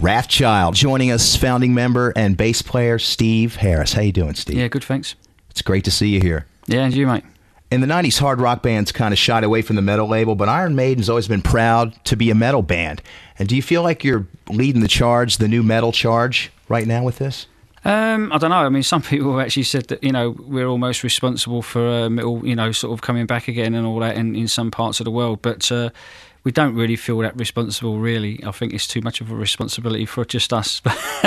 Wrathchild joining us, founding member and bass player Steve Harris. How you doing, Steve? Yeah, good, thanks. It's great to see you here. Yeah, and you, mate. In the 90s, hard rock bands kind of shied away from the metal label, but Iron Maiden's always been proud to be a metal band. And do you feel like you're leading the charge, the new metal charge, right now with this? I don't know. I mean, some people have actually said that, we're almost responsible for metal, sort of coming back again and all that in some parts of the world. But we don't really feel that responsible, really. I think it's too much of a responsibility for just us.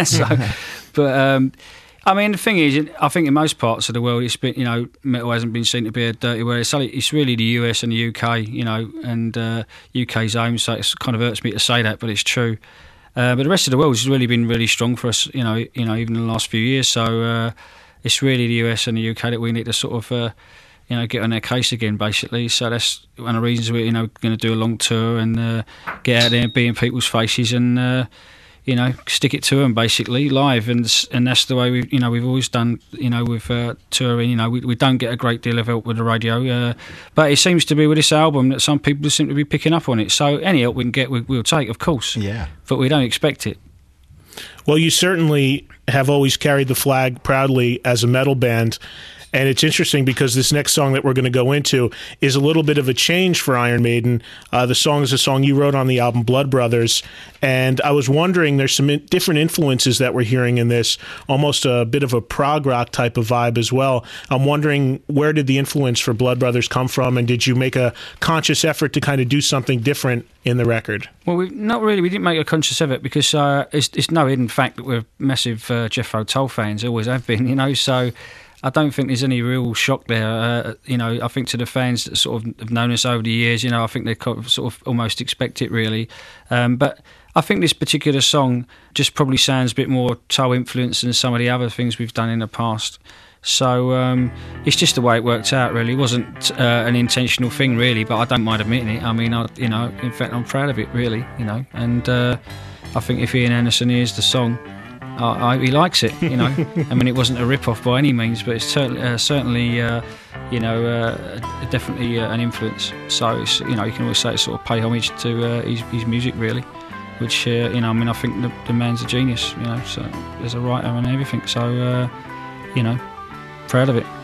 I mean, the thing is, I think in most parts of the world, it's been, metal hasn't been seen to be a dirty word. It's really the US and the UK, and UK's home, so it kind of hurts me to say that, but it's true. But the rest of the world has really been really strong for us, even in the last few years. So it's really the US and the UK that we need to sort of, get on their case again, basically. So that's one of the reasons we're, going to do a long tour and get out there and be in people's faces and, stick it to them, basically, live. And that's the way we've always done, with touring. We don't get a great deal of help with the radio, but it seems to be with this album that some people seem to be picking up on it. So any help we can get, we'll take, of course. Yeah. But we don't expect it. Well, you certainly have always carried the flag proudly as a metal band. And it's interesting because this next song that we're going to go into is a little bit of a change for Iron Maiden. The song is a song you wrote on the album Blood Brothers. And I was wondering, there's some different influences that we're hearing in this, almost a bit of a prog rock type of vibe as well. I'm wondering, where did the influence for Blood Brothers come from? And did you make a conscious effort to kind of do something different in the record? Well, we didn't make a conscious effort because it's no hidden fact that we're massive Jethro Tull fans, always have been, so I don't think there's any real shock there. I think to the fans that sort of have known us over the years, I think they sort of almost expect it, really. But I think this particular song just probably sounds a bit more Tull influenced than some of the other things we've done in the past. So it's just the way it worked out, really. It wasn't an intentional thing, really, but I don't mind admitting it. I mean, in fact, I'm proud of it, really, and I think if Ian Anderson hears the song, he likes it, I mean, it wasn't a rip-off by any means, but it's certainly, definitely an influence. So, it's, you can always say it's sort of pay homage to his music, really, which, I think the man's a genius, so there's a writer and everything. So, proud of it.